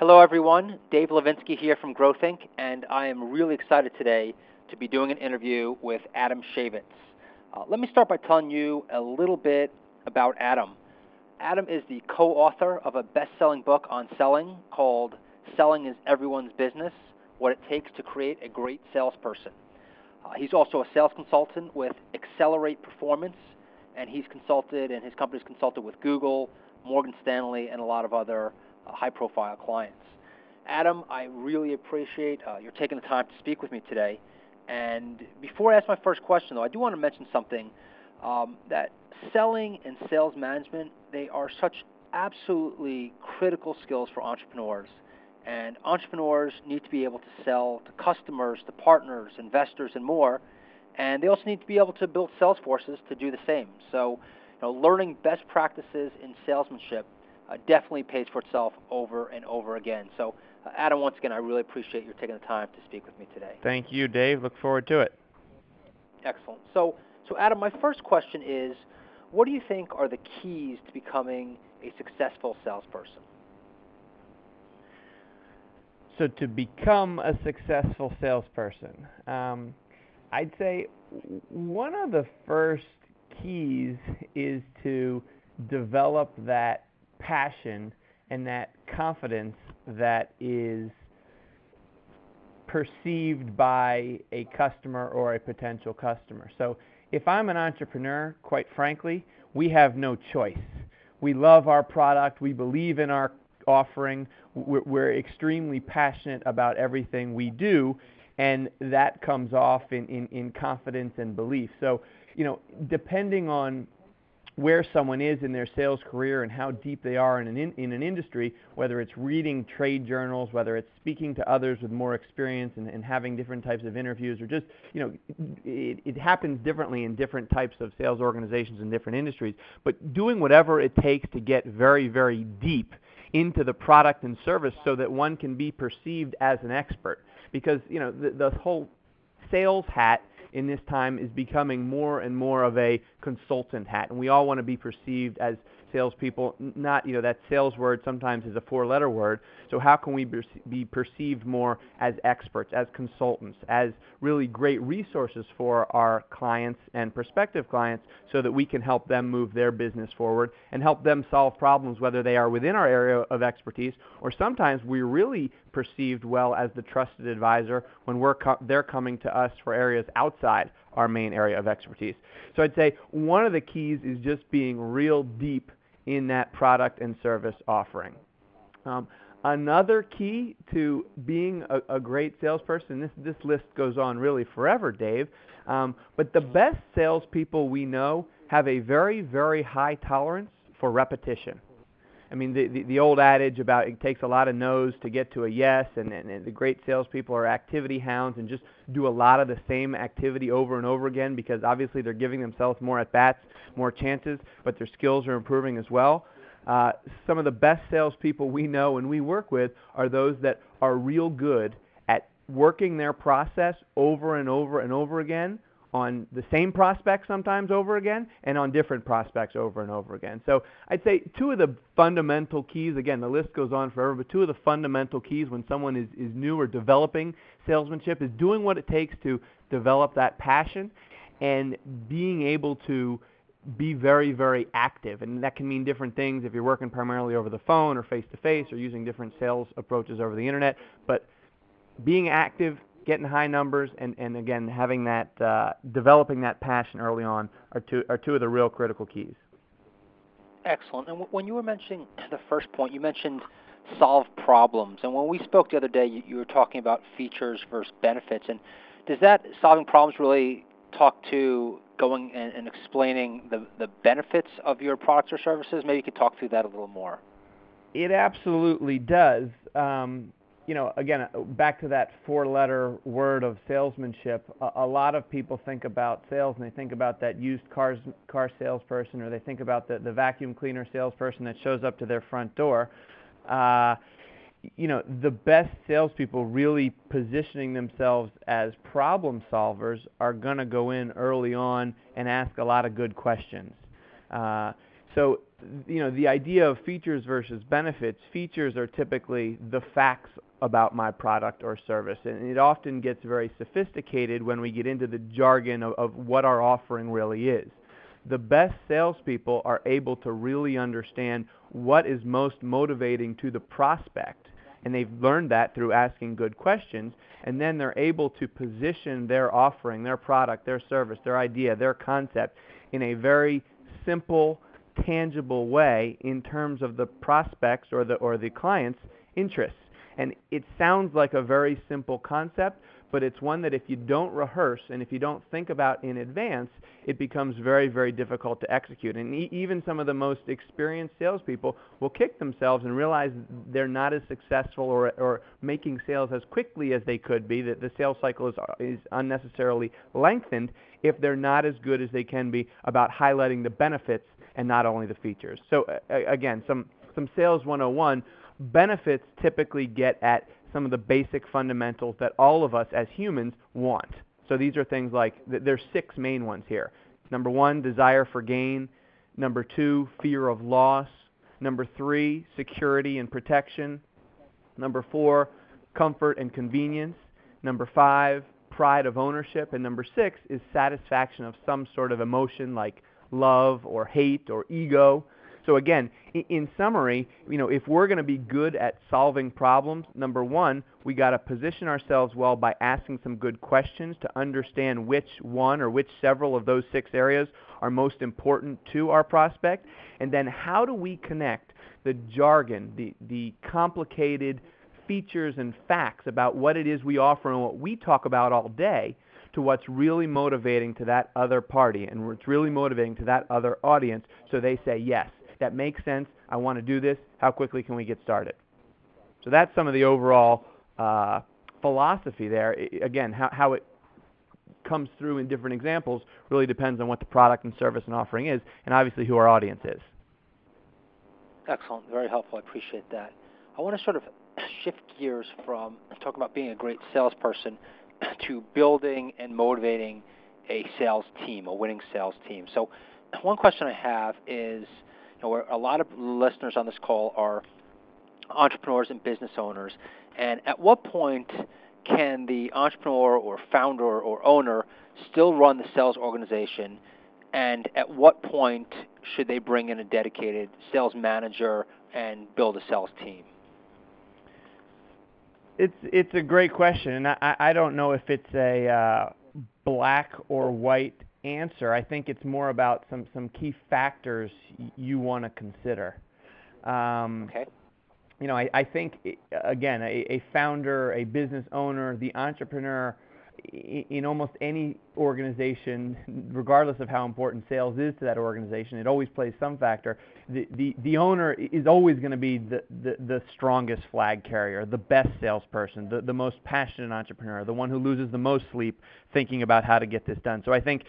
Hello, everyone. Dave Levinsky here from Growth Inc., and I am really excited today to be doing an interview with Adam Shavitz. Let me start by telling you a little bit about Adam. Adam is the co-author of a best-selling book on selling called Selling is Everyone's Business, What It Takes to Create a Great Salesperson. He's also a sales consultant with Accelerate Performance, and he's consulted and his company's consulted with Google, Morgan Stanley, and a lot of other high-profile clients. Adam, I really appreciate your taking the time to speak with me today. And before I ask my first question, though, I do want to mention something that selling and sales management, they are such absolutely critical skills for entrepreneurs. And entrepreneurs need to be able to sell to customers, to partners, investors, and more. And they also need to be able to build sales forces to do the same. So, learning best practices in salesmanship definitely pays for itself over and over again. So, Adam, once again, I really appreciate you taking the time to speak with me today. Thank you, Dave. Look forward to it. Excellent. So Adam, my first question is, what do you think are the keys to becoming a successful salesperson? So to become a successful salesperson, I'd say one of the first keys is to develop that passion and that confidence that is perceived by a customer or a potential customer. So if I'm an entrepreneur, quite frankly, we have no choice. We love our product. We believe in our offering. We're extremely passionate about everything we do, and that comes off in confidence and belief. So, depending on where someone is in their sales career and how deep they are in an industry, whether it's reading trade journals, whether it's speaking to others with more experience and having different types of interviews, or just, it happens differently in different types of sales organizations in different industries, but doing whatever it takes to get very, very deep into the product and service so that one can be perceived as an expert. Because, the whole sales hat in this time is becoming more and more of a consultant hat, and we all want to be perceived as salespeople. Not, that sales word sometimes is a four-letter word. So how can we be perceived more as experts, as consultants, as really great resources for our clients and prospective clients, so that we can help them move their business forward and help them solve problems, whether they are within our area of expertise, or sometimes we're really perceived well as the trusted advisor when they're coming to us for areas outside our main area of expertise. So I'd say one of the keys is just being real deep in that product and service offering. Another key to being a great salesperson, this list goes on really forever, Dave, but the best salespeople we know have a very, very high tolerance for repetition. I mean, the old adage about it takes a lot of no's to get to a yes, and the great salespeople are activity hounds and just do a lot of the same activity over and over again, because obviously they're giving themselves more at-bats, more chances, but their skills are improving as well. Some of the best salespeople we know and we work with are those that are real good at working their process over and over and over again, on the same prospects sometimes over again, and on different prospects over and over again. So I'd say two of the fundamental keys, again, the list goes on forever, but two of the fundamental keys when someone is new or developing salesmanship is doing what it takes to develop that passion and being able to be very, very active. And that can mean different things if you're working primarily over the phone or face-to-face or using different sales approaches over the internet. But being active, getting high numbers, and again, having that, developing that passion early on are two of the real critical keys. Excellent. And when you were mentioning the first point, you mentioned solve problems. And when we spoke the other day, you were talking about features versus benefits. And does that solving problems really talk to going and explaining the benefits of your products or services? Maybe you could talk through that a little more. It absolutely does. Again, back to that four-letter word of salesmanship, a lot of people think about sales and they think about that used car salesperson, or they think about the vacuum cleaner salesperson that shows up to their front door. The best salespeople really positioning themselves as problem solvers are going to go in early on and ask a lot of good questions. So, the idea of features versus benefits, features are typically the facts about my product or service, and it often gets very sophisticated when we get into the jargon of what our offering really is. The best salespeople are able to really understand what is most motivating to the prospect, and they've learned that through asking good questions, and then they're able to position their offering, their product, their service, their idea, their concept in a very simple, tangible way in terms of the prospects or the client's interests. And it sounds like a very simple concept, but it's one that if you don't rehearse and if you don't think about in advance, it becomes very, very difficult to execute. And even some of the most experienced salespeople will kick themselves and realize they're not as successful or making sales as quickly as they could be, that the sales cycle is unnecessarily lengthened if they're not as good as they can be about highlighting the benefits and not only the features. So again, some sales 101, benefits typically get at some of the basic fundamentals that all of us as humans want. So these are things like, there's 6 main ones here. Number 1, desire for gain. Number 2, fear of loss. Number 3, security and protection. Number 4, comfort and convenience. Number 5, pride of ownership. And number 6 is satisfaction of some sort of emotion like love or hate or ego. So again, in summary, if we're going to be good at solving problems, number 1, we got to position ourselves well by asking some good questions to understand which one or which several of those 6 areas are most important to our prospect. And then how do we connect the jargon, the complicated features and facts about what it is we offer and what we talk about all day to what's really motivating to that other party and what's really motivating to that other audience, so they say, yes, that makes sense, I want to do this, how quickly can we get started? So that's some of the overall philosophy there. Again, how it comes through in different examples really depends on what the product and service and offering is, and obviously who our audience is. Excellent, very helpful, I appreciate that. I want to sort of shift gears from talking about being a great salesperson to building and motivating a sales team, a winning sales team. So one question I have is, where a lot of listeners on this call are entrepreneurs and business owners, and at what point can the entrepreneur or founder or owner still run the sales organization, and at what point should they bring in a dedicated sales manager and build a sales team? It's a great question, and I don't know if it's a black or white answer. I think it's more about some key factors you want to consider. Okay. I think, again, a founder, a business owner, the entrepreneur, in almost any organization, regardless of how important sales is to that organization, it always plays some factor. The owner is always going to be the strongest flag carrier, the best salesperson, the most passionate entrepreneur, the one who loses the most sleep thinking about how to get this done. So I think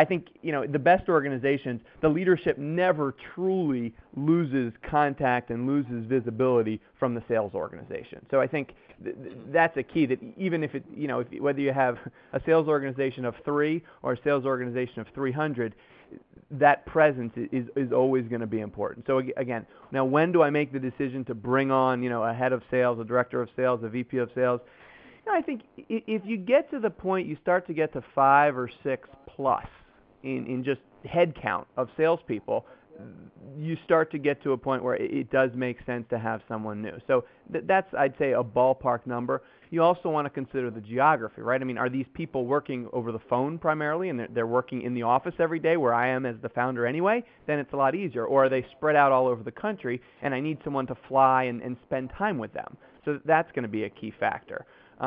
the best organizations, the leadership never truly loses contact and loses visibility from the sales organization. So I think that's a key, that even if whether you have a sales organization of 3 or a sales organization of 300, that presence is always going to be important. So again, now when do I make the decision to bring on a head of sales, a director of sales, a VP of sales? I think if you get to the point you start to get to 5 or 6 plus in just head count of salespeople, you start to get to a point where it does make sense to have someone new. So that's, I'd say, a ballpark number. You also want to consider the geography, right? I mean, are these people working over the phone primarily, and they're working in the office every day where I am as the founder anyway? Then it's a lot easier. Or are they spread out all over the country, and I need someone to fly and spend time with them? So that's going to be a key factor.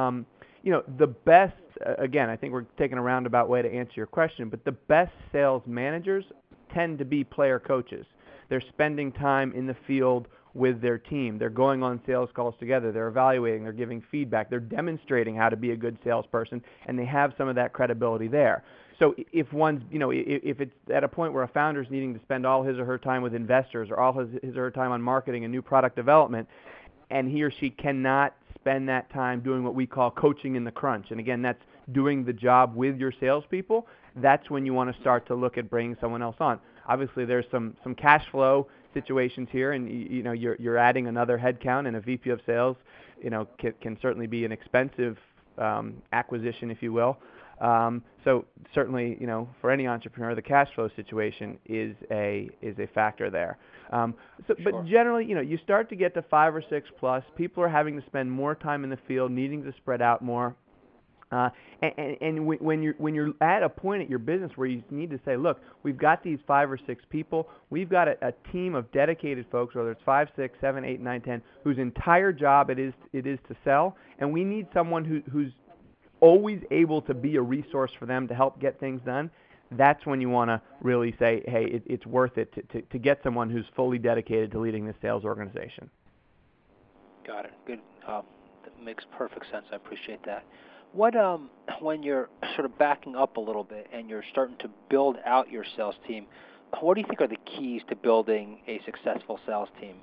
The best, again, I think we're taking a roundabout way to answer your question, but the best sales managers tend to be player coaches. They're spending time in the field with their team. They're going on sales calls together. They're evaluating. They're giving feedback. They're demonstrating how to be a good salesperson, and they have some of that credibility there. So if if it's at a point where a founder's needing to spend all his or her time with investors or all his or her time on marketing and new product development, and he or she cannot spend that time doing what we call coaching in the crunch, and again, that's doing the job with your salespeople, that's when you want to start to look at bringing someone else on. obviously there's some cash flow situations here, and you know you're adding another headcount, and a VP of sales, you know, can certainly be an expensive acquisition, if you will. So certainly, you know, for any entrepreneur, the cash flow situation is a factor there. But generally, you know, you start to get to 5 or 6 plus. People are having to spend more time in the field, needing to spread out more. And when you're at a point at your business where you need to say, look, we've got these 5 or 6 people, we've got a team of dedicated folks, whether it's 5, 6, 7, 8, 9, 10, whose entire job it is to sell, and we need someone who's always able to be a resource for them to help get things done. That's when you want to really say, hey, it's worth it to get someone who's fully dedicated to leading this sales organization. Got it. Good. That makes perfect sense. I appreciate that. What when you're sort of backing up a little bit and you're starting to build out your sales team, what do you think are the keys to building a successful sales team?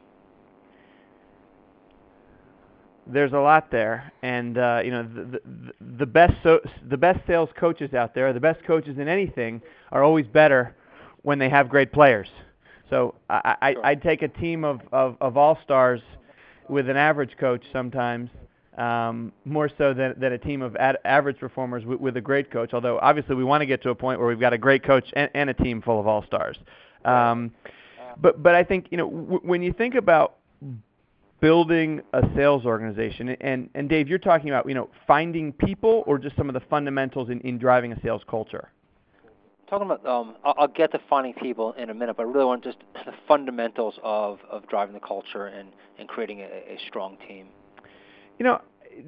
There's a lot there, and you know, the best sales coaches out there, the best coaches in anything, are always better when they have great players. So I'd take a team of all-stars with an average coach sometimes, more so than a team of average performers with a great coach, although obviously we want to get to a point where we've got a great coach and a team full of all-stars. But I think, you know, when you think about building a sales organization, and Dave, you're talking about, you know, finding people or just some of the fundamentals in driving a sales culture? Talking about, I'll get to finding people in a minute, but I really want just the fundamentals of driving the culture and creating a strong team. You know,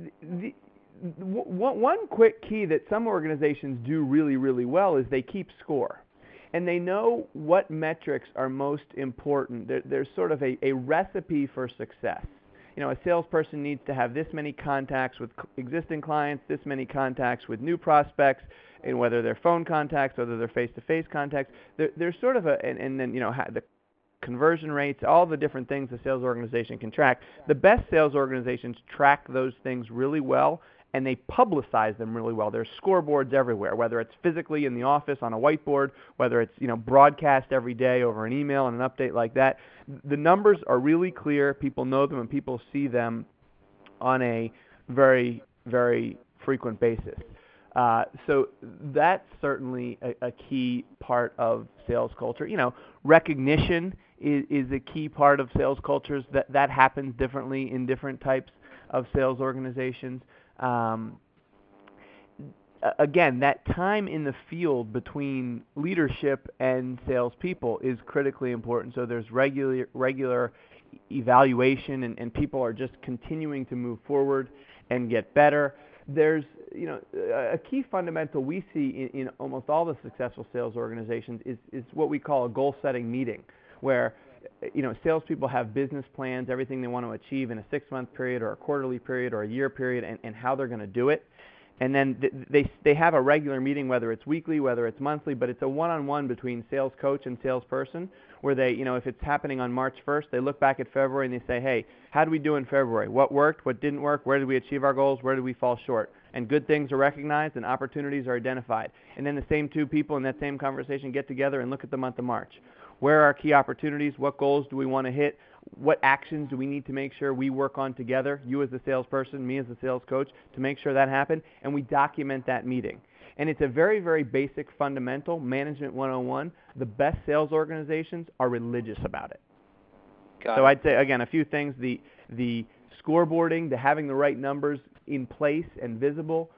one quick key that some organizations do really, really well is they keep score. And they know what metrics are most important. There's sort of a recipe for success. You know, a salesperson needs to have this many contacts with existing clients, this many contacts with new prospects, and whether they're phone contacts, whether they're face-to-face contacts. There's sort of and then, you know, the conversion rates, all the different things a sales organization can track. The best sales organizations track those things really well, and they publicize them really well. There's scoreboards everywhere, whether it's physically in the office on a whiteboard, whether it's, you know, broadcast every day over an email and an update like that. The numbers are really clear. People know them, and people see them on a very, very frequent basis. So that's certainly a key part of sales culture. You know, recognition is a key part of sales cultures. That happens differently in different types of sales organizations. Again, that time in the field between leadership and salespeople is critically important. So there's regular evaluation, and people are just continuing to move forward and get better. There's, you know, a key fundamental we see in almost all the successful sales organizations is what we call a goal-setting meeting, where, you know, salespeople have business plans, everything they want to achieve in a 6-month period or a quarterly period or a year period, and how they're going to do it. And then they have a regular meeting, whether it's weekly, whether it's monthly, but it's a one-on-one between sales coach and salesperson, where they, you know, if it's happening on March 1st, they look back at February and they say, hey, how did we do in February? What worked? What didn't work? Where did we achieve our goals? Where did we fall short? And good things are recognized and opportunities are identified. And then the same two people in that same conversation get together and look at the month of March. Where are our key opportunities? What goals do we want to hit? What actions do we need to make sure we work on together, you as the salesperson, me as the sales coach, to make sure that happens? And we document that meeting. And it's a very, very basic fundamental, Management 101. The best sales organizations are religious about it. So I'd say, again, a few things. The scoreboarding, the having the right numbers in place and visible,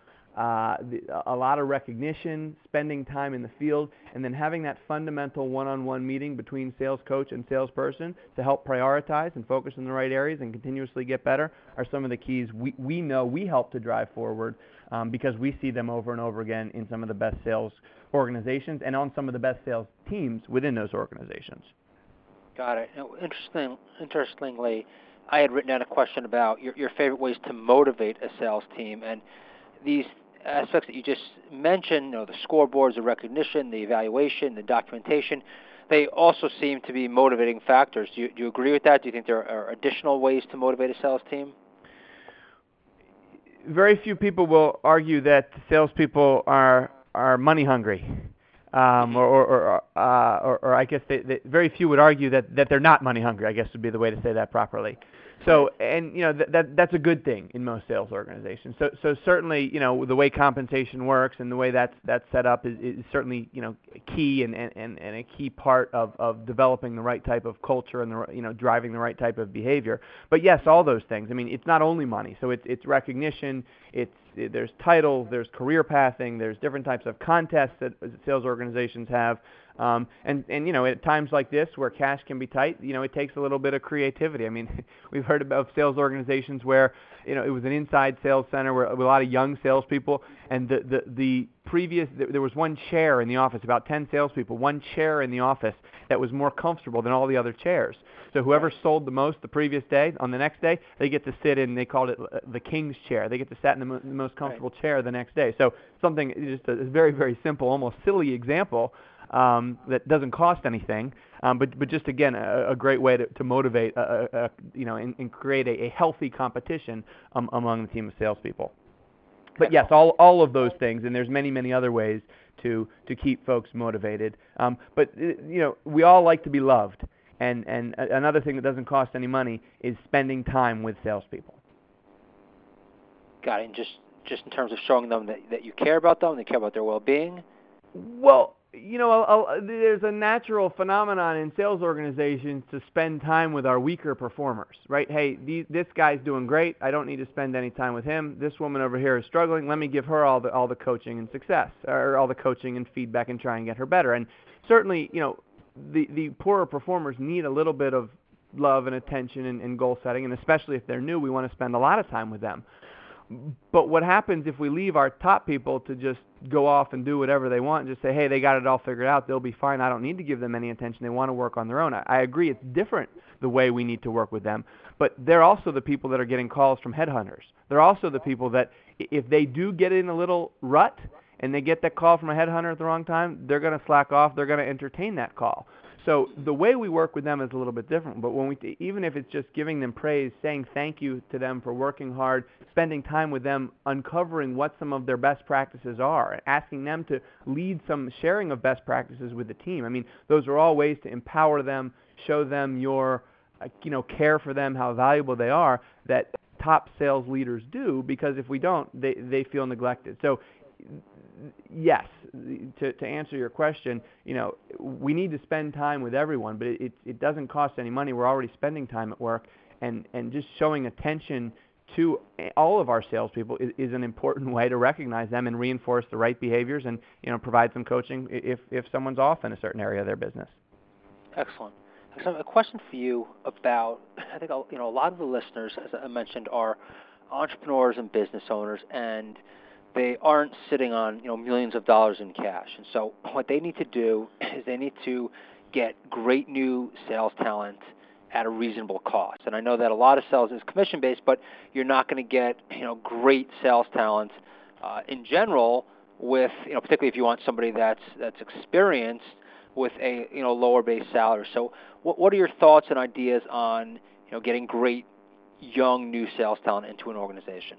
a lot of recognition, spending time in the field, and then having that fundamental one-on-one meeting between sales coach and salesperson to help prioritize and focus in the right areas and continuously get better are some of the keys we know we help to drive forward, because we see them over and over again in some of the best sales organizations and on some of the best sales teams within those organizations. Got it. Now, interestingly, I had written down a question about your favorite ways to motivate a sales team, and these aspects that you just mentioned, you know, the scoreboards, the recognition, the evaluation, the documentation, they also seem to be motivating factors. Do you agree with that? Do you think there are additional ways to motivate a sales team? Very few people will argue that salespeople are money hungry. or I guess very few would argue that they're not money hungry, I guess would be the way to say that properly. So, and that's a good thing in most sales organizations. So certainly, the way compensation works and the way that's set up is certainly key and a key part of developing the right type of culture and driving the right type of behavior. But yes, all those things. I mean, it's not only money. So it's recognition. There's titles, there's career pathing, there's different types of contests that sales organizations have. And at times like this where cash can be tight, it takes a little bit of creativity. I mean, we've heard about sales organizations where it was an inside sales center with a lot of young salespeople, and there was one chair in the office, about 10 salespeople, one chair in the office that was more comfortable than all the other chairs. So whoever sold the most the previous day, on the next day, they get to sit in, they called it the king's chair. They get to sit in the most comfortable chair the next day. So something, just a very, very simple, almost silly example that doesn't cost anything, but just, again, a great way to motivate, and create a healthy competition among the team of salespeople. But yes, all of those things, and there's many, many other ways to keep folks motivated. But we all like to be loved. And another thing that doesn't cost any money is spending time with salespeople. Got it. And just in terms of showing them that you care about them, they care about their well-being? Well, there's a natural phenomenon in sales organizations to spend time with our weaker performers, right? Hey, this guy's doing great. I don't need to spend any time with him. This woman over here is struggling. Let me give her all the coaching and success, or all the coaching and feedback, and try and get her better. And certainly, the poorer performers need a little bit of love and attention and goal setting, and especially if they're new, we want to spend a lot of time with them. But what happens if we leave our top people to just go off and do whatever they want and just say, hey, they got it all figured out, they'll be fine, I don't need to give them any attention, they want to work on their own? I agree, it's different the way we need to work with them, but they're also the people that are getting calls from headhunters. They're also the people that, if they do get in a little rut and they get that call from a headhunter at the wrong time, they're going to slack off, they're going to entertain that call. So the way we work with them is a little bit different, but even if it's just giving them praise, saying thank you to them for working hard, spending time with them, uncovering what some of their best practices are, and asking them to lead some sharing of best practices with the team. I mean, those are all ways to empower them, show them your care for them, how valuable they are, that top sales leaders do, because if we don't, they feel neglected. So yes, to answer your question, we need to spend time with everyone, but it doesn't cost any money. We're already spending time at work, and just showing attention to all of our salespeople is an important way to recognize them and reinforce the right behaviors, and provide some coaching if someone's off in a certain area of their business. Excellent. So a question for you about, I think a lot of the listeners, as I mentioned, are entrepreneurs and business owners, and they aren't sitting on millions of dollars in cash. And so what they need to do is they need to get great new sales talent at a reasonable cost. And I know that a lot of sales is commission-based, but you're not going to get great sales talent in general with particularly if you want somebody that's experienced with a lower base salary. So what are your thoughts and ideas on getting great young new sales talent into an organization?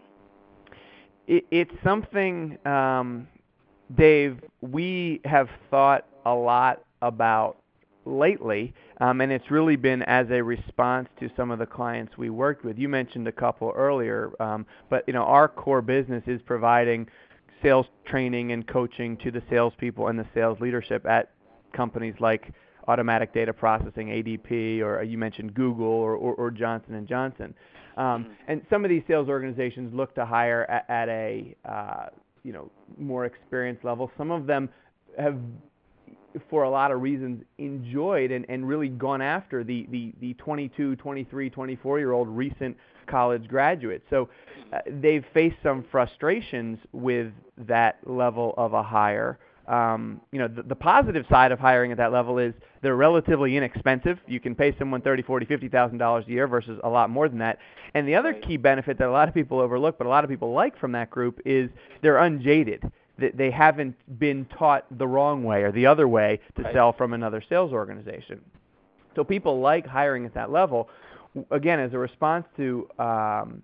It's something, Dave, we have thought a lot about lately, and it's really been as a response to some of the clients we worked with. You mentioned a couple earlier, but our core business is providing sales training and coaching to the salespeople and the sales leadership at companies like Automatic Data Processing, ADP, or you mentioned Google or Johnson & Johnson. And some of these sales organizations look to hire at a more experienced level. Some of them have, for a lot of reasons, enjoyed and really gone after the 22, 23, 24-year-old recent college graduates. So they've faced some frustrations with that level of a hire. The positive side of hiring at that level is they're relatively inexpensive. You can pay someone $30,000, $40,000, $50,000 a year versus a lot more than that. And the other key benefit that a lot of people overlook, but a lot of people like from that group, is they're unjaded. They haven't been taught the wrong way or the other way to sell from another sales organization. So people like hiring at that level, again, as a response to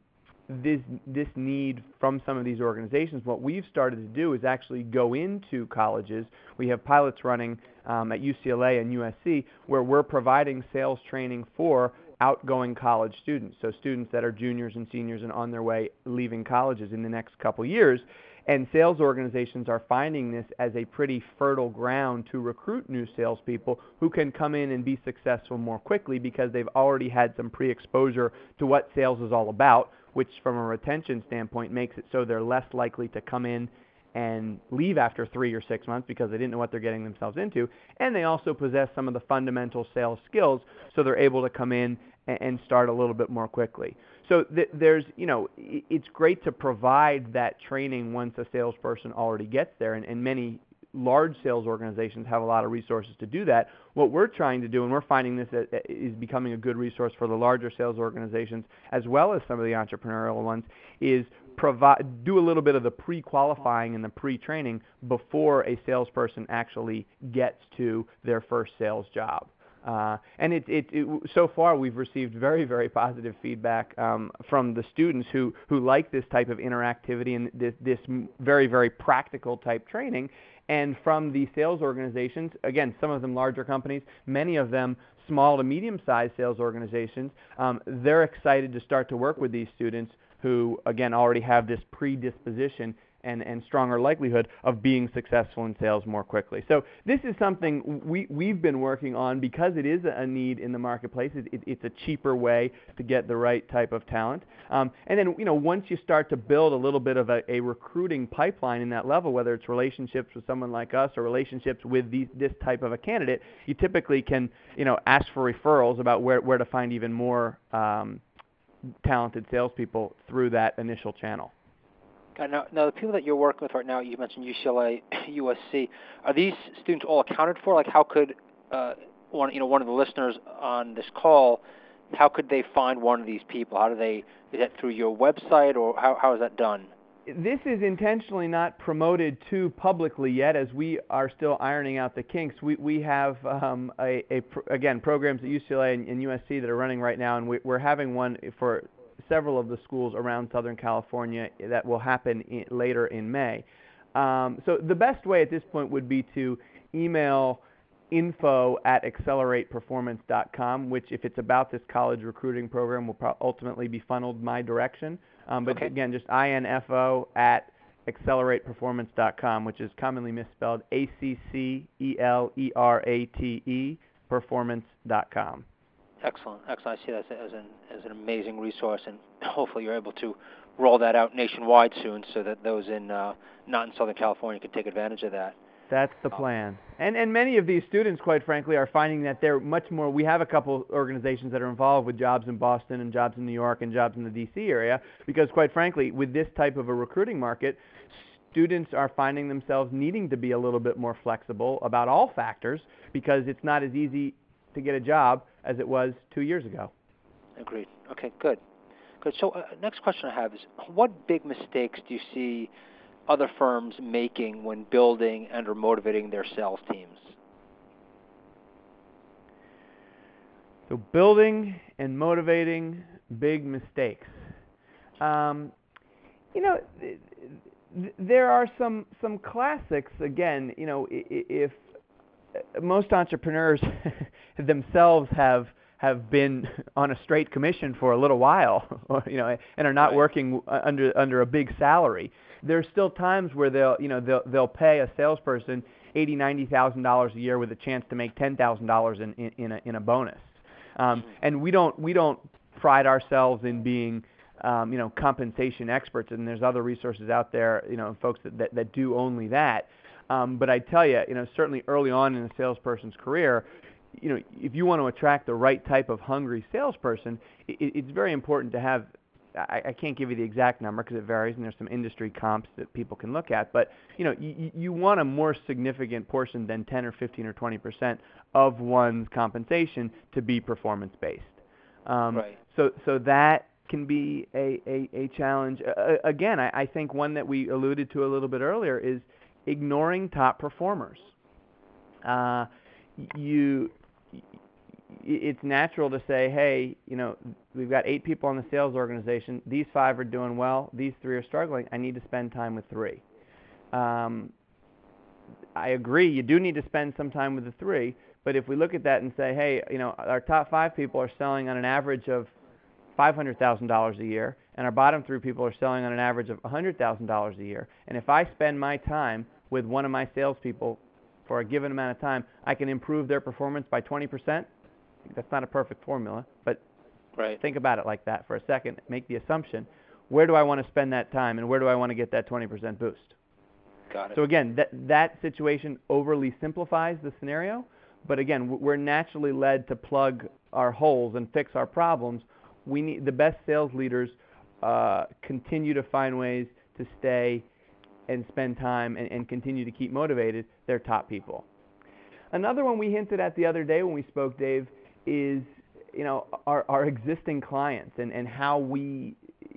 this need from some of these organizations, what we've started to do is actually go into colleges. We have pilots running at UCLA and USC where we're providing sales training for outgoing college students, so students that are juniors and seniors and on their way leaving colleges in the next couple years. And sales organizations are finding this as a pretty fertile ground to recruit new salespeople who can come in and be successful more quickly because they've already had some pre-exposure to what sales is all about, which from a retention standpoint makes it so they're less likely to come in and leave after 3 or 6 months because they didn't know what they're getting themselves into. And they also possess some of the fundamental sales skills, so they're able to come in and start a little bit more quickly. So there's, it's great to provide that training once a salesperson already gets there, and many large sales organizations have a lot of resources to do that. What we're trying to do, and we're finding this is becoming a good resource for the larger sales organizations as well as some of the entrepreneurial ones, is do a little bit of the pre-qualifying and the pre-training before a salesperson actually gets to their first sales job. And so far we've received very, very positive feedback from the students who like this type of interactivity and this very, very practical type training. And from the sales organizations, again, some of them larger companies, many of them small to medium-sized sales organizations, they're excited to start to work with these students who, again, already have this predisposition and stronger likelihood of being successful in sales more quickly. So this is something we've been working on because it is a need in the marketplace. It's a cheaper way to get the right type of talent. And then, once you start to build a little bit of a recruiting pipeline in that level, whether it's relationships with someone like us or relationships with this type of a candidate, you typically can, ask for referrals about where to find even more talented salespeople through that initial channel. Now, the people that you're working with right now, you mentioned UCLA, USC. Are these students all accounted for? Like, how could one of the listeners on this call, how could they find one of these people? Is that through your website, or how is that done? This is intentionally not promoted too publicly yet, as we are still ironing out the kinks. We have again, programs at UCLA and USC that are running right now, and we're having one for several of the schools around Southern California that will happen later in May. So the best way at this point would be to email info@accelerateperformance.com, which, if it's about this college recruiting program, will ultimately be funneled my direction. But okay. Again, just info@accelerateperformance.com, which is commonly misspelled ACCELERATE, performance.com. Excellent. I see that as an amazing resource, and hopefully you're able to roll that out nationwide soon so that those not in Southern California can take advantage of that. That's the plan. And many of these students, quite frankly, are finding that they're much more. We have a couple organizations that are involved with jobs in Boston and jobs in New York and jobs in the D.C. area because, quite frankly, with this type of a recruiting market, students are finding themselves needing to be a little bit more flexible about all factors because it's not as easy to get a job as it was 2 years ago. Agreed. Okay, good. So next question I have is, what big mistakes do you see other firms making when building and or motivating their sales teams? So building and motivating big mistakes. There are some classics. Again, if most entrepreneurs themselves have been on a straight commission for a little while, and are not working under a big salary. There's still times where they'll pay a salesperson $80,000-$90,000 a year with a chance to make $10,000 in a bonus. And we don't pride ourselves in being compensation experts, and there's other resources out there, folks that do only that. But I tell you, certainly early on in a salesperson's career, if you want to attract the right type of hungry salesperson, it's very important to have. I can't give you the exact number because it varies, and there's some industry comps that people can look at. But you want a more significant portion than 10 or 15 or 20% of one's compensation to be performance-based. So that can be a challenge. Again, I think one that we alluded to a little bit earlier is ignoring top performers. it's natural to say, hey, we've got 8 people in the sales organization. These 5 are doing well. These 3 are struggling. I need to spend time with 3. I agree, you do need to spend some time with the 3, but if we look at that and say, hey, our top 5 people are selling on an average of $500,000 a year, and our bottom 3 people are selling on an average of $100,000 a year, and if I spend my time with one of my salespeople for a given amount of time, I can improve their performance by 20%. That's not a perfect formula, but think about it like that for a second. Make the assumption, where do I want to spend that time, and where do I want to get that 20% boost? Got it. So again, that situation overly simplifies the scenario, but again, we're naturally led to plug our holes and fix our problems. We need the best sales leaders continue to find ways to stay and spend time and continue to keep motivated their top people. Another one we hinted at the other day when we spoke, Dave, is our existing clients and how we,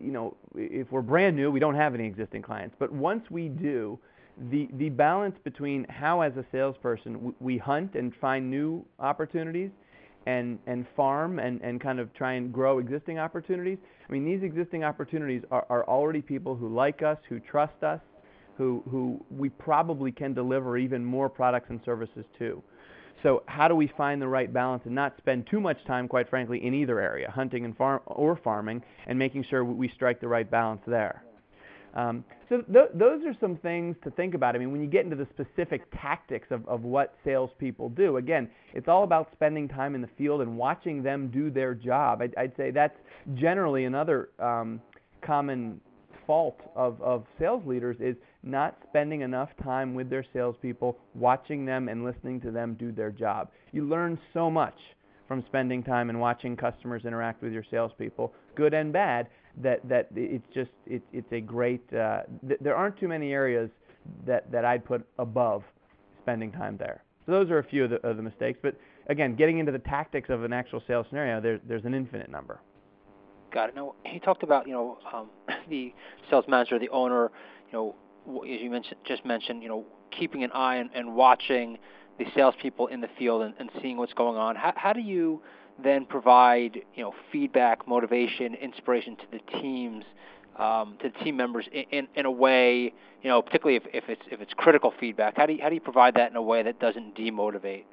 if we're brand new, we don't have any existing clients, but once we do, the balance between how as a salesperson we hunt and find new opportunities and farm and kind of try and grow existing opportunities. I mean, these existing opportunities are already people who like us, who trust us, who we probably can deliver even more products and services to. So how do we find the right balance and not spend too much time, quite frankly, in either area, hunting and farming, and making sure we strike the right balance there? So those are some things to think about. I mean, when you get into the specific tactics of what salespeople do, again, it's all about spending time in the field and watching them do their job. I'd say that's generally another common fault of sales leaders is not spending enough time with their salespeople, watching them and listening to them do their job. You learn so much from spending time and watching customers interact with your salespeople, good and bad, that it's a great, there aren't too many areas that I'd put above spending time there. So those are a few of the mistakes, but again, getting into the tactics of an actual sales scenario, there's an infinite number. Got it. Now, he talked about, the sales manager, the owner, as you just mentioned, keeping an eye and watching the salespeople in the field and seeing what's going on. How do you then provide, feedback, motivation, inspiration to the teams, to the team members in a way, particularly if it's critical feedback? How do you provide that in a way that doesn't demotivate?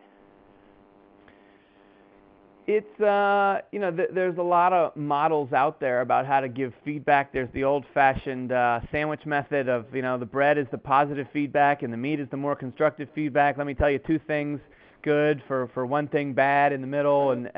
It's, there's a lot of models out there about how to give feedback. There's the old-fashioned sandwich method of, the bread is the positive feedback and the meat is the more constructive feedback. Let me tell you 2 things good for 1 thing bad in the middle, and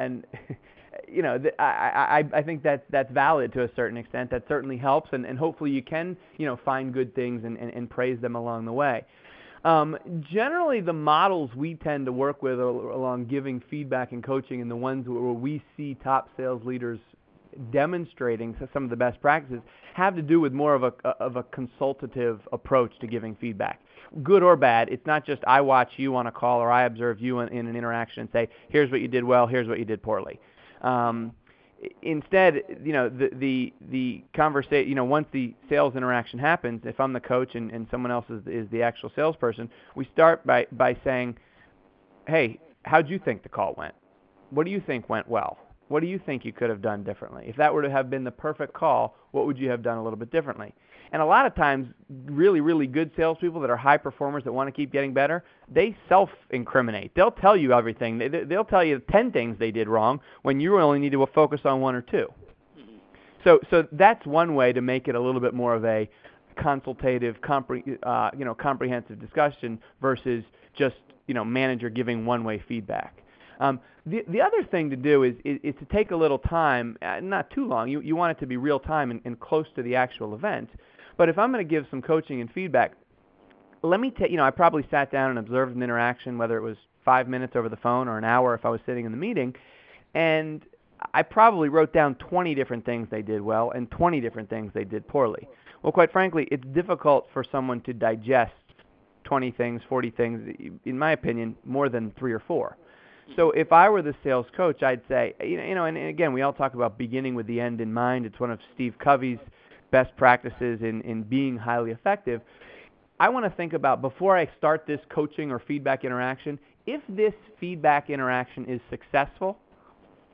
I think that's valid to a certain extent. That certainly helps, and hopefully you can, find good things and praise them along the way. Generally, the models we tend to work with along giving feedback and coaching, and the ones where we see top sales leaders demonstrating some of the best practices, have to do with more of a consultative approach to giving feedback. Good or bad, it's not just I watch you on a call or I observe you in an interaction and say, here's what you did well, here's what you did poorly. Instead, the conversation, once the sales interaction happens, if I'm the coach and someone else is the actual salesperson, we start by saying, hey, how'd you think the call went? What do you think went well? What do you think you could have done differently? If that were to have been the perfect call, what would you have done a little bit differently? And a lot of times, really, really good salespeople that are high performers that want to keep getting better, they self-incriminate. They'll tell you everything. They'll tell you 10 things they did wrong when you only need to focus on 1 or 2. So that's one way to make it a little bit more of a consultative, comprehensive discussion versus just, manager giving one-way feedback. The other thing to do is to take a little time, not too long. You want it to be real time and close to the actual event. But if I'm going to give some coaching and feedback, let me take, I probably sat down and observed an interaction, whether it was 5 minutes over the phone or an hour if I was sitting in the meeting, and I probably wrote down 20 different things they did well and 20 different things they did poorly. Well, quite frankly, it's difficult for someone to digest 20 things, 40 things, in my opinion, more than 3 or 4. So if I were the sales coach, I'd say, and again, we all talk about beginning with the end in mind. It's one of Steve Covey's best practices in being highly effective. I want to think about, before I start this coaching or feedback interaction, if this feedback interaction is successful,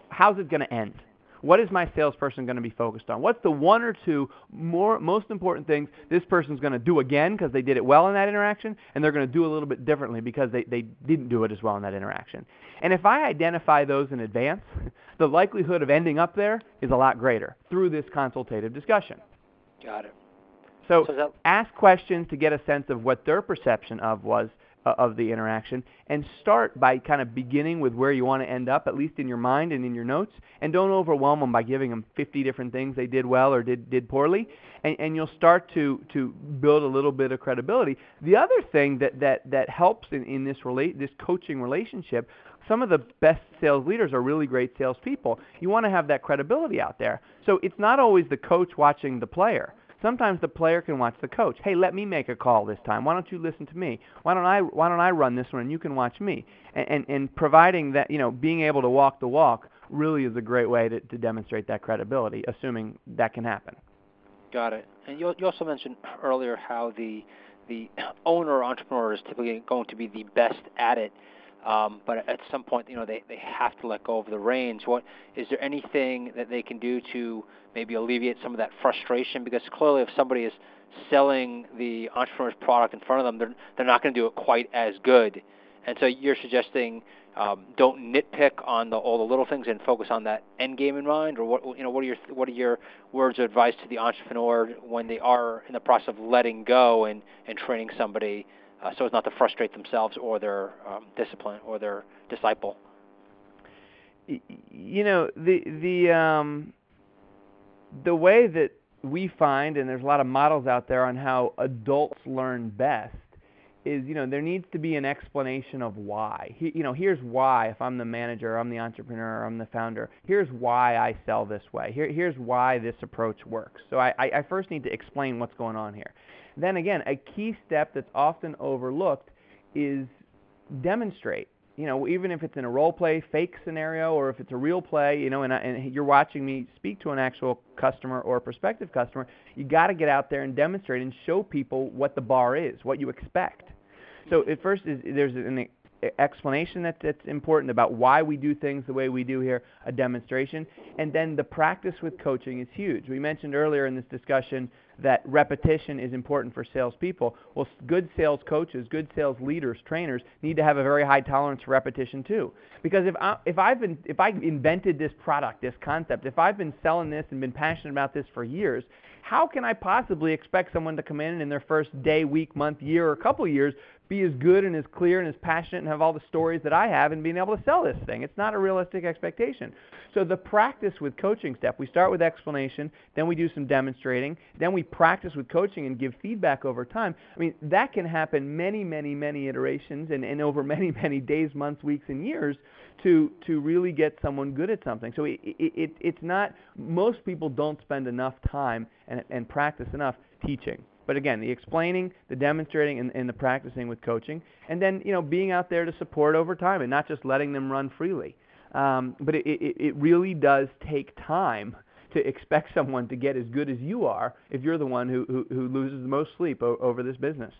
how's it going to end? What is my salesperson going to be focused on? What's the one or two most important things this person's going to do again because they did it well in that interaction, and they're going to do a little bit differently because they didn't do it as well in that interaction? And if I identify those in advance, the likelihood of ending up there is a lot greater through this consultative discussion. Got it. So ask questions to get a sense of what their perception was of the interaction, and start by kind of beginning with where you want to end up, at least in your mind and in your notes, and don't overwhelm them by giving them 50 different things they did well or did poorly, and you'll start to build a little bit of credibility. The other thing that helps in this coaching relationship, some of the best sales leaders are really great salespeople. You want to have that credibility out there. So it's not always the coach watching the player. Sometimes the player can watch the coach. Hey, let me make a call this time. Why don't you listen to me? Why don't I run this one and you can watch me? And providing that, being able to walk the walk really is a great way to demonstrate that credibility, assuming that can happen. Got it. And you also mentioned earlier how the owner or entrepreneur is typically going to be the best at it. But at some point, they have to let go of the reins. Is there anything that they can do to maybe alleviate some of that frustration? Because clearly, if somebody is selling the entrepreneur's product in front of them, they're not going to do it quite as good. And so you're suggesting don't nitpick on all the little things and focus on that end game in mind. Or what are your words of advice to the entrepreneur when they are in the process of letting go and training somebody? So as not to frustrate themselves or their discipline or their disciple. The way that we find, and there's a lot of models out there on how adults learn best, is there needs to be an explanation of why. Here's why. If I'm the manager, I'm the entrepreneur, I'm the founder. Here's why I sell this way. Here's why this approach works. So I first need to explain what's going on here. Then again, a key step that's often overlooked is demonstrate. Even if it's in a role play, fake scenario, or if it's a real play, and you're watching me speak to an actual customer or a prospective customer, you got to get out there and demonstrate and show people what the bar is, what you expect. So at first, there's an explanation that's important about why we do things the way we do here, a demonstration, and then the practice with coaching is huge. We mentioned earlier in this discussion that repetition is important for salespeople. Well, good sales coaches, good sales leaders, trainers need to have a very high tolerance for repetition too. Because if I've invented this product, this concept, if I've been selling this and been passionate about this for years, how can I possibly expect someone to come in their first day, week, month, year, or couple of years be as good and as clear and as passionate and have all the stories that I have and being able to sell this thing? It's not a realistic expectation. So the practice with coaching step, we start with explanation, then we do some demonstrating, then we practice with coaching and give feedback over time. I mean, that can happen many, many, many iterations and over many, many days, months, weeks, and years to really get someone good at something. So it's not, most people don't spend enough time and practice enough teaching. But again, the explaining, the demonstrating, and the practicing with coaching, and then being out there to support over time and not just letting them run freely. But it really does take time to expect someone to get as good as you are if you're the one who loses the most sleep over this business.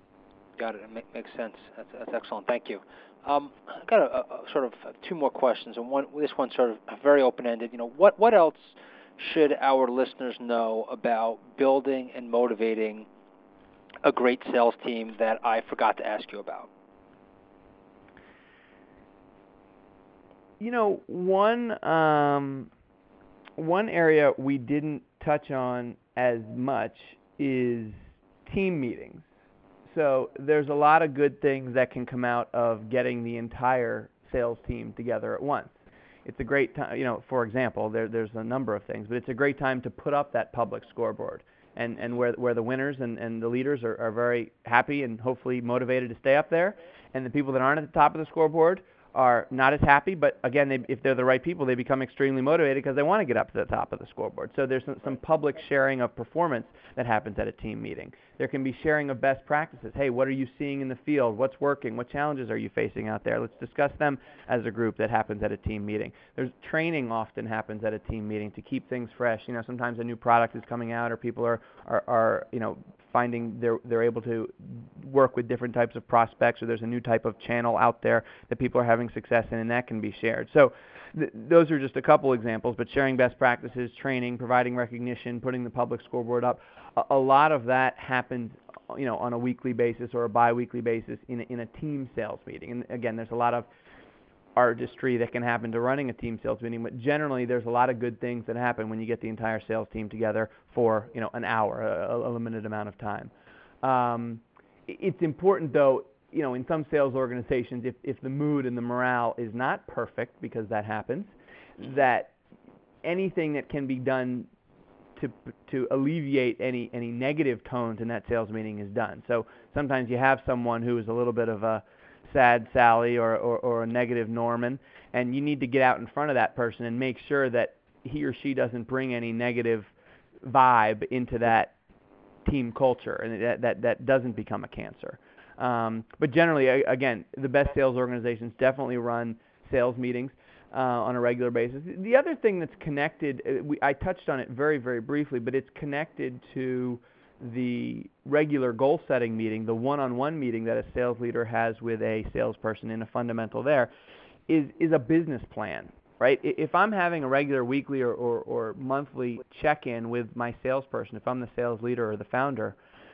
Got it. It makes sense. That's excellent. Thank you. I've got a sort of two more questions, and this one's sort of very open-ended. What else should our listeners know about building and motivating a great sales team that I forgot to ask you about? One area we didn't touch on as much is team meetings. So there's a lot of good things that can come out of getting the entire sales team together at once. It's a great time, for example, there's a number of things, but it's a great time to put up that public scoreboard and where the winners and the leaders are very happy and hopefully motivated to stay up there, and the people that aren't at the top of the scoreboard are not as happy, but again, if they're the right people, they become extremely motivated because they want to get up to the top of the scoreboard. So there's some public sharing of performance that happens at a team meeting. There can be sharing of best practices. Hey, what are you seeing in the field? What's working? What challenges are you facing out there? Let's discuss them as a group. That happens at a team meeting. There's training often happens at a team meeting to keep things fresh. Sometimes a new product is coming out or people are finding they're able to work with different types of prospects, or there's a new type of channel out there that people are having success in, and that can be shared. So those are just a couple examples, but sharing best practices, training, providing recognition, putting the public scoreboard up, a lot of that happens on a weekly basis or a bi-weekly basis in a team sales meeting. And again, there's a lot of artistry that can happen to running a team sales meeting, but generally there's a lot of good things that happen when you get the entire sales team together for an hour, a limited amount of time. It's important though, in some sales organizations, if the mood and the morale is not perfect, because that happens, that anything that can be done to alleviate any negative tones in that sales meeting is done. So sometimes you have someone who is a little bit of a sad Sally or a negative Norman, and you need to get out in front of that person and make sure that he or she doesn't bring any negative vibe into that team culture, and that doesn't become a cancer. But generally, again, the best sales organizations definitely run sales meetings on a regular basis. The other thing that's connected, I touched on it very, very briefly, but it's connected to the regular goal-setting meeting, the one-on-one meeting that a sales leader has with a salesperson in a fundamental there, is a business plan, right? If I'm having a regular weekly or monthly check-in with my salesperson, if I'm the sales leader or the founder,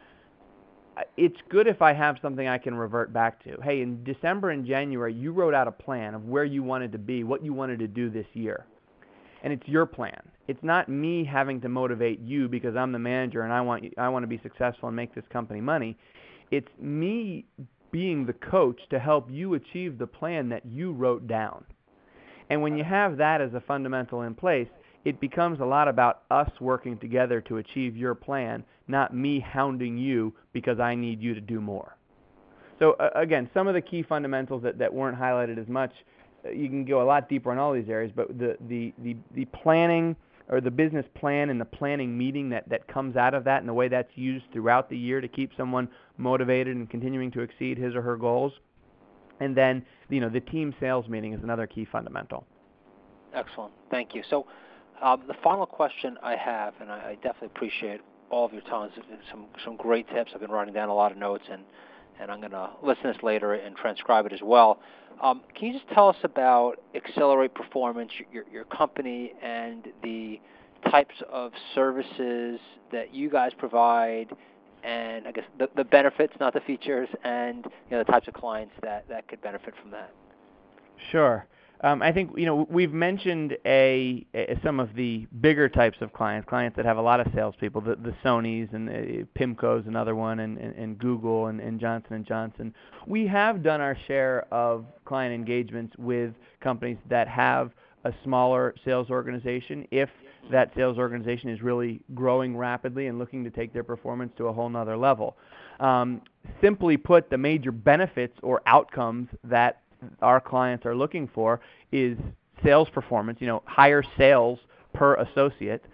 it's good if I have something I can revert back to. Hey, in December and January, you wrote out a plan of where you wanted to be, what you wanted to do this year. And it's your plan. It's not me having to motivate you because I'm the manager and I want to be successful and make this company money. It's me being the coach to help you achieve the plan that you wrote down. And when you have that as a fundamental in place, it becomes a lot about us working together to achieve your plan, not me hounding you because I need you to do more. So again, some of the key fundamentals that weren't highlighted as much, you can go a lot deeper on all these areas, but the planning or the business plan and the planning meeting that comes out of that and the way that's used throughout the year to keep someone motivated and continuing to exceed his or her goals. And then, the team sales meeting is another key fundamental. Excellent. Thank you. So the final question I have, and I definitely appreciate all of your time, some great tips. I've been writing down a lot of notes, and I'm going to listen to this later and transcribe it as well. Can you just tell us about Accelerate Performance, your company, and the types of services that you guys provide, and I guess the benefits, not the features, and the types of clients that could benefit from that? Sure. I think we've mentioned some of the bigger types of clients that have a lot of salespeople, the Sonys and the PIMCO's another one, and Google and Johnson & Johnson. We have done our share of client engagements with companies that have a smaller sales organization, if that sales organization is really growing rapidly and looking to take their performance to a whole nother level. Simply put, the major benefits or outcomes that our clients are looking for is sales performance, higher sales per associate,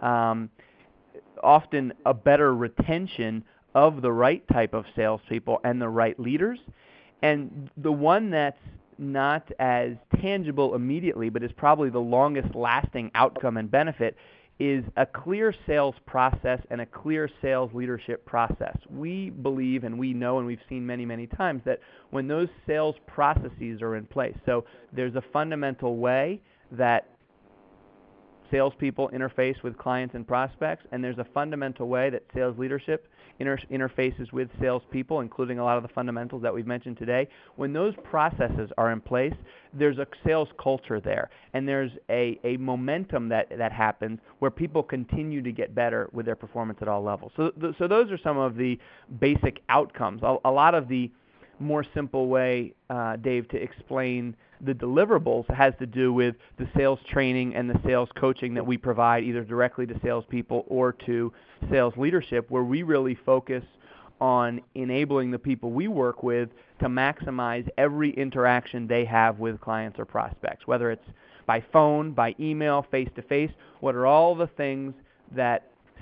often a better retention of the right type of salespeople and the right leaders, and the one that's not as tangible immediately but is probably the longest lasting outcome and benefit is a clear sales process and a clear sales leadership process. We believe, and we know, and we've seen many, many times, that when those sales processes are in place, so there's a fundamental way that salespeople interface with clients and prospects, and there's a fundamental way that sales leadership interfaces with salespeople, including a lot of the fundamentals that we've mentioned today. When those processes are in place, there's a sales culture there, and there's a momentum that happens where people continue to get better with their performance at all levels. So those are some of the basic outcomes. A lot of the more simple way, Dave, to explain the deliverables has to do with the sales training and the sales coaching that we provide either directly to salespeople or to sales leadership, where we really focus on enabling the people we work with to maximize every interaction they have with clients or prospects, whether it's by phone, by email, face-to-face. What are all the things that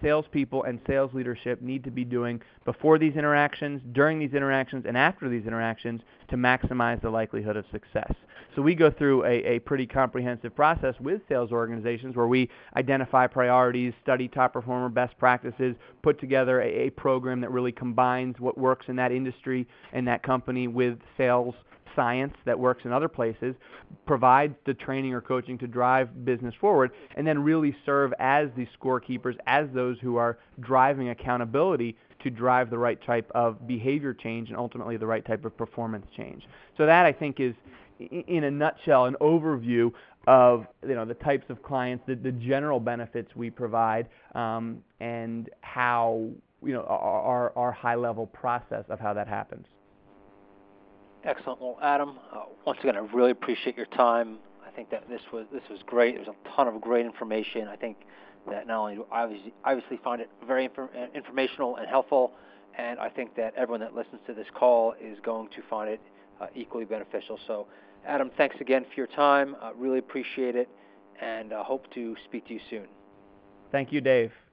salespeople and sales leadership need to be doing before these interactions, during these interactions, and after these interactions to maximize the likelihood of success. So we go through a pretty comprehensive process with sales organizations where we identify priorities, study top performer best practices, put together a program that really combines what works in that industry and that company with sales science that works in other places, provide the training or coaching to drive business forward, and then really serve as the scorekeepers, as those who are driving accountability to drive the right type of behavior change and ultimately the right type of performance change. So that, I think, is, in a nutshell, an overview of the types of clients, the general benefits we provide, and how our high-level process of how that happens. Excellent. Well, Adam, once again, I really appreciate your time. I think that this was great. There's a ton of great information. I think that not only do I obviously find it very informational and helpful, and I think that everyone that listens to this call is going to find it equally beneficial. So, Adam, thanks again for your time. Really appreciate it, and hope to speak to you soon. Thank you, Dave.